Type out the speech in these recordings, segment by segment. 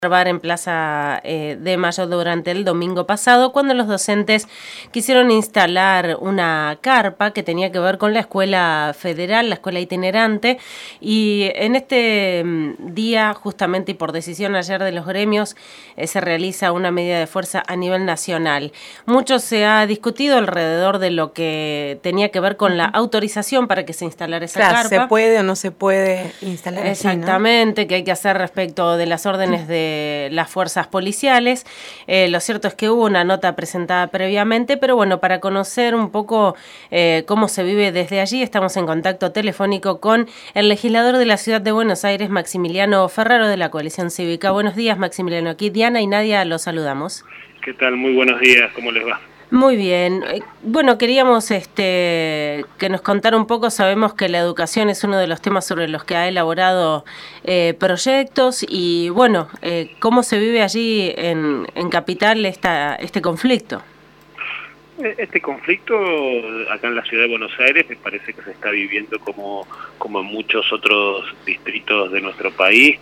observar en Plaza de Mayo durante el domingo pasado, cuando los docentes quisieron instalar una carpa que tenía que ver con la escuela federal, la escuela itinerante, y en este día, justamente y por decisión ayer de los gremios, se realiza una medida de fuerza a nivel nacional. Mucho se ha discutido alrededor de lo que tenía que ver con la autorización para que se instalara esa carpa. ¿Se puede o no se puede instalar allí, ¿no? Exactamente, que hay que hacer respecto de las órdenes de las fuerzas policiales. Lo cierto es que hubo una nota presentada previamente, pero bueno, para conocer un poco cómo se vive desde allí, estamos en contacto telefónico con el legislador de la Ciudad de Buenos Aires, Maximiliano Ferraro, de la Coalición Cívica. Buenos días, Maximiliano. Aquí Diana y Nadia los saludamos. ¿Qué tal? Muy buenos días. ¿Cómo les va? Muy bien. Bueno, queríamos que nos contara un poco. Sabemos que la educación es uno de los temas sobre los que ha elaborado proyectos y, bueno, ¿cómo se vive allí en Capital este conflicto? Este conflicto acá en la Ciudad de Buenos Aires me parece que se está viviendo como en muchos otros distritos de nuestro país,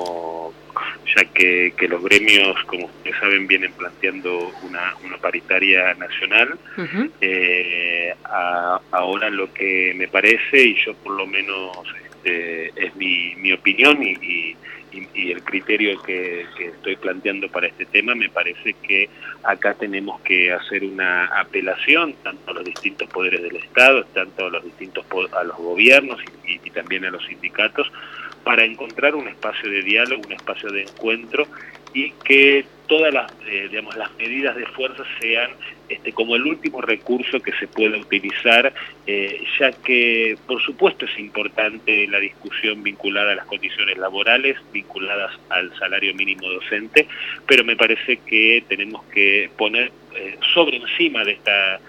ya que los gremios, como ustedes saben, vienen planteando una paritaria nacional. Uh-huh. Ahora lo que me parece, y yo por lo menos es mi opinión y el criterio que estoy planteando para este tema, me parece que acá tenemos que hacer una apelación tanto a los distintos poderes del Estado, tanto a los gobiernos y también a los sindicatos, para encontrar un espacio de diálogo, un espacio de encuentro, y que todas las medidas de fuerza sean como el último recurso que se pueda utilizar, ya que por supuesto es importante la discusión vinculada a las condiciones laborales, vinculadas al salario mínimo docente, pero me parece que tenemos que poner sobre encima de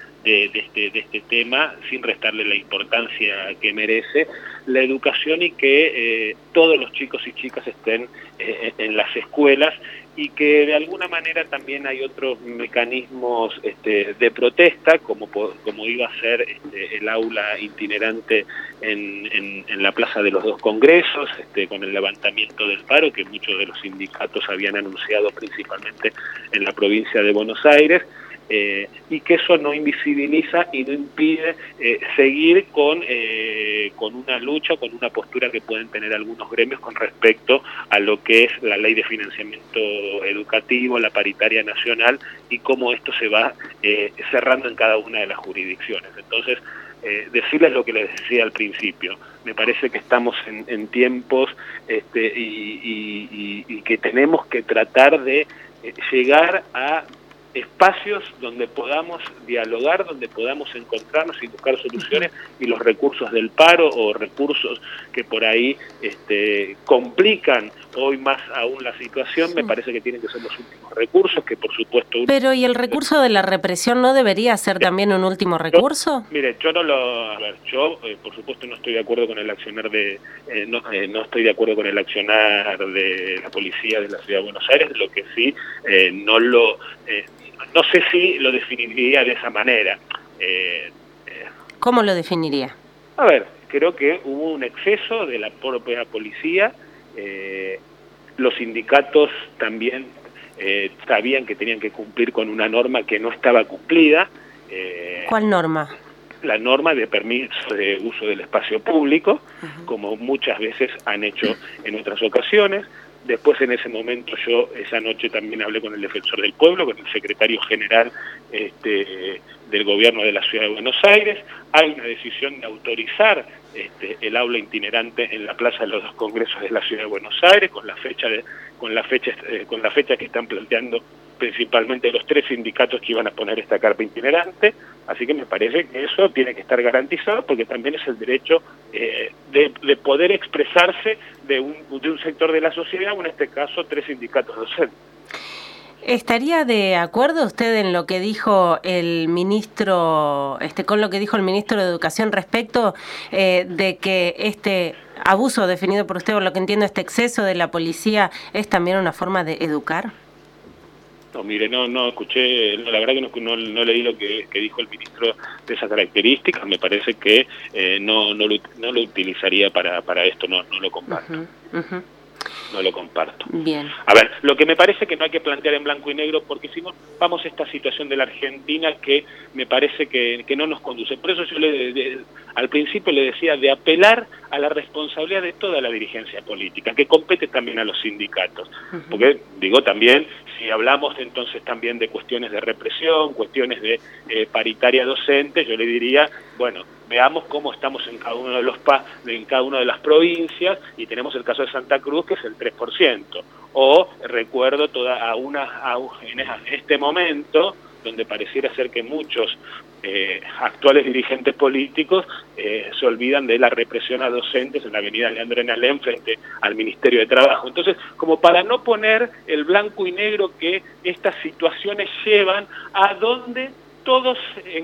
este tema, sin restarle la importancia que merece, la educación, y que todos los chicos y chicas estén en las escuelas, y que de alguna manera también hay otros mecanismos de protesta, como iba a ser el aula itinerante en la Plaza de los Dos Congresos, con el levantamiento del paro que muchos de los sindicatos habían anunciado, principalmente en la provincia de Buenos Aires, y que eso no invisibiliza y no impide seguir con una lucha, con una postura que pueden tener algunos gremios con respecto a lo que es la ley de financiamiento educativo, la paritaria nacional, y cómo esto se va cerrando en cada una de las jurisdicciones. Entonces, decirles lo que les decía al principio, me parece que estamos en tiempos y que tenemos que tratar de llegar a espacios donde podamos dialogar, donde podamos encontrarnos y buscar soluciones, y los recursos del paro o recursos que por ahí complican hoy más aún la situación, me parece que tienen que ser los últimos recursos, que por supuesto... Pero ¿y el recurso de la represión no debería ser también un último recurso? Yo por supuesto no estoy de acuerdo con el accionar no estoy de acuerdo con el accionar de la policía de la Ciudad de Buenos Aires. Lo que sí, no sé si lo definiría de esa manera. ¿Cómo lo definiría? A ver, creo que hubo un exceso de la propia policía. Los sindicatos también sabían que tenían que cumplir con una norma que no estaba cumplida. ¿Cuál norma? La norma de permiso de uso del espacio público, como muchas veces han hecho en otras ocasiones. Después, en ese momento, yo esa noche también hablé con el defensor del pueblo, con el secretario general del gobierno de la Ciudad de Buenos Aires. Hay una decisión de autorizar el aula itinerante en la Plaza de los Dos Congresos de la Ciudad de Buenos Aires, con la fecha que están planteando principalmente los 3 sindicatos que iban a poner esta carpa itinerante. Así que me parece que eso tiene que estar garantizado, porque también es el derecho de poder expresarse de un sector de la sociedad, o en este caso 3 sindicatos docentes. ¿Estaría de acuerdo usted en lo que dijo el ministro, con lo que dijo el ministro de Educación respecto de que este abuso definido por usted, por lo que entiendo, este exceso de la policía, es también una forma de educar? No, mire, no escuché, la verdad que no leí lo que dijo el ministro de esas características. Me parece que no lo utilizaría para esto, no lo comparto. Uh-huh. no lo comparto. Bien. A ver, lo que me parece que no hay que plantear en blanco y negro, porque si no vamos a esta situación de la Argentina que me parece que no nos conduce. Por eso yo al principio le decía de apelar a la responsabilidad de toda la dirigencia política, que compete también a los sindicatos. Porque, digo, también, si hablamos entonces también de cuestiones de represión, cuestiones de paritaria docente, yo le diría, bueno, veamos cómo estamos en cada uno en cada una de las provincias, y tenemos el caso de Santa Cruz, que es el 3%. O recuerdo en este momento, donde pareciera ser que muchos actuales dirigentes políticos se olvidan de la represión a docentes en la avenida Leandro en Alem frente al Ministerio de Trabajo. Entonces, como para no poner el blanco y negro que estas situaciones llevan a donde todos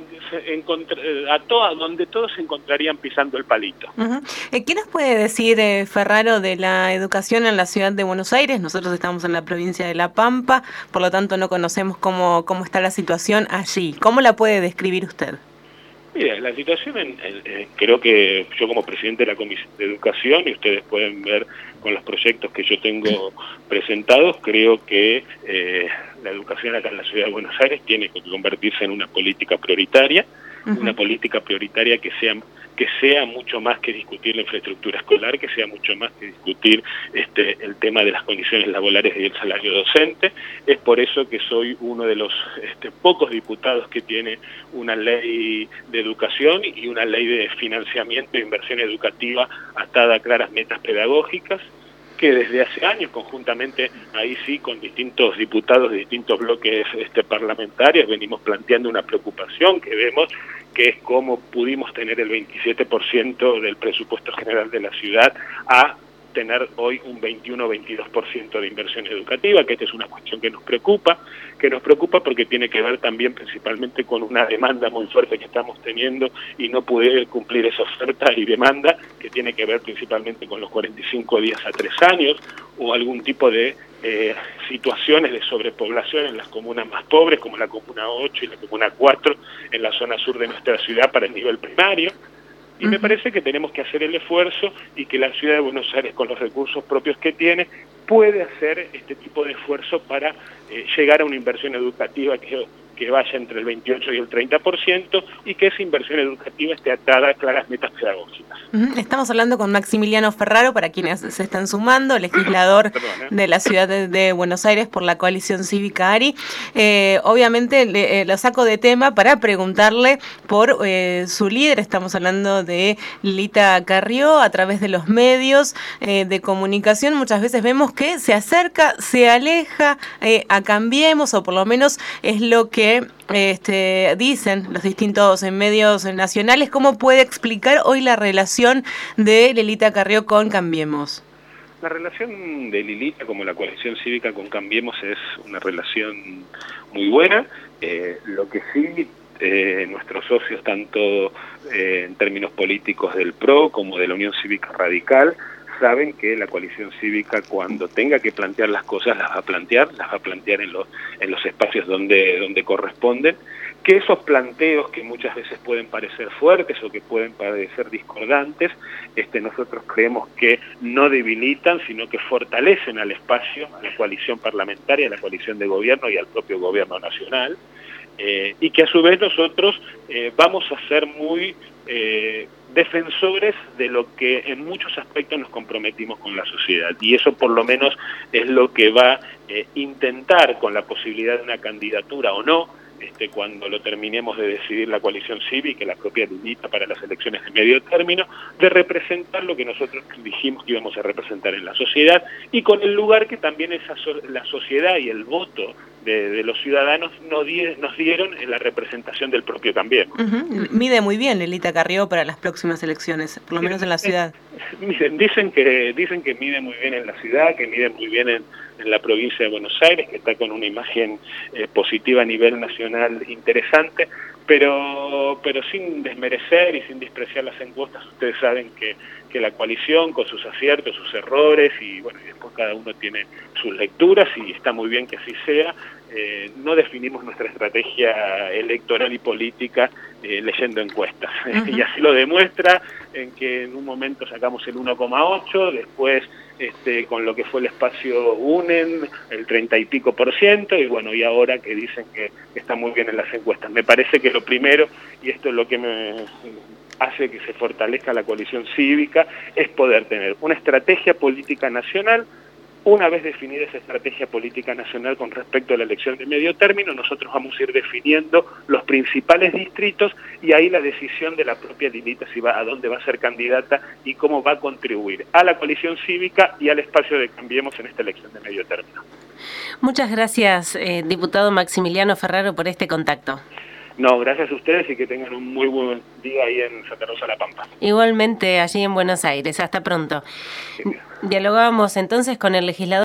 donde todos se encontrarían pisando el palito. ¿Qué nos puede decir Ferraro de la educación en la ciudad de Buenos Aires? Nosotros estamos en la provincia de La Pampa, por lo tanto no conocemos cómo está la situación allí. ¿Cómo la puede describir usted? Mira, la situación, creo que yo como presidente de la Comisión de Educación, y ustedes pueden ver con los proyectos que yo tengo presentados, creo que la educación acá en la ciudad de Buenos Aires tiene que convertirse en una política prioritaria, una política prioritaria que sea mucho más que discutir la infraestructura escolar, que sea mucho más que discutir el tema de las condiciones laborales y el salario docente. Es por eso que soy uno de los pocos diputados que tiene una ley de educación y una ley de financiamiento e inversión educativa atada a claras metas pedagógicas, que desde hace años, conjuntamente, ahí sí, con distintos diputados de distintos bloques parlamentarios, venimos planteando una preocupación que vemos, que es cómo pudimos tener el 27% del presupuesto general de la ciudad a tener hoy un 21 o 22% de inversión educativa, que esta es una cuestión que nos preocupa porque tiene que ver también principalmente con una demanda muy fuerte que estamos teniendo y no poder cumplir esa oferta y demanda, que tiene que ver principalmente con los 45 días a 3 años, o algún tipo de situaciones de sobrepoblación en las comunas más pobres, como la Comuna 8 y la Comuna 4, en la zona sur de nuestra ciudad para el nivel primario. Y me parece que tenemos que hacer el esfuerzo y que la ciudad de Buenos Aires, con los recursos propios que tiene, puede hacer este tipo de esfuerzo para llegar a una inversión educativa que vaya entre el 28 y el 30%, y que esa inversión educativa esté atada a claras metas pedagógicas. Estamos hablando con Maximiliano Ferraro, para quienes se están sumando, legislador de la ciudad de Buenos Aires por la coalición cívica ARI. Obviamente lo saco de tema para preguntarle por su líder. Estamos hablando de Lilita Carrió. A través de los medios de comunicación muchas veces vemos que se acerca, se aleja a Cambiemos, o por lo menos es lo que dicen los distintos medios nacionales. ¿Cómo puede explicar hoy la relación de Lilita Carrió con Cambiemos? La relación de Lilita como la coalición cívica con Cambiemos es una relación muy buena. Lo que sí, nuestros socios, tanto en términos políticos del PRO como de la Unión Cívica Radical, saben que la coalición cívica, cuando tenga que plantear las cosas, las va a plantear en los espacios donde corresponden, que esos planteos que muchas veces pueden parecer fuertes o que pueden parecer discordantes, nosotros creemos que no debilitan, sino que fortalecen al espacio, a la coalición parlamentaria, a la coalición de gobierno y al propio gobierno nacional, y que a su vez nosotros vamos a ser muy defensores de lo que en muchos aspectos nos comprometimos con la sociedad, y eso por lo menos es lo que va a intentar, con la posibilidad de una candidatura o no, cuando lo terminemos de decidir la coalición cívica y la propia Lilita para las elecciones de medio término, de representar lo que nosotros dijimos que íbamos a representar en la sociedad, y con el lugar que también la sociedad y el voto de los ciudadanos nos dieron en la representación del propio Cambiemos. Mide muy bien Lilita Carrió para las próximas elecciones, por lo menos en la ciudad. Miren, dicen que mide muy bien en la ciudad, que mide muy bien en la provincia de Buenos Aires, que está con una imagen positiva a nivel nacional interesante. pero sin desmerecer y sin despreciar las encuestas. Ustedes saben que la coalición, con sus aciertos, sus errores, y bueno, y después cada uno tiene sus lecturas, y está muy bien que así sea. No definimos nuestra estrategia electoral y política leyendo encuestas. Y así lo demuestra en que en un momento sacamos el 1,8, después con lo que fue el espacio UNEN, el 30 y pico %, y bueno, y ahora que dicen que está muy bien en las encuestas. Me parece que lo primero, y esto es lo que me hace que se fortalezca la coalición cívica, es poder tener una estrategia política nacional. Una vez definida esa estrategia política nacional con respecto a la elección de medio término, nosotros vamos a ir definiendo los principales distritos, y ahí la decisión de la propia Lilita si va a dónde va a ser candidata y cómo va a contribuir a la coalición cívica y al espacio de Cambiemos en esta elección de medio término. Muchas gracias, diputado Maximiliano Ferraro, por este contacto. No, gracias a ustedes y que tengan un muy buen día ahí en Santa Rosa La Pampa. Igualmente allí en Buenos Aires. Hasta pronto. Dialogábamos entonces con el legislador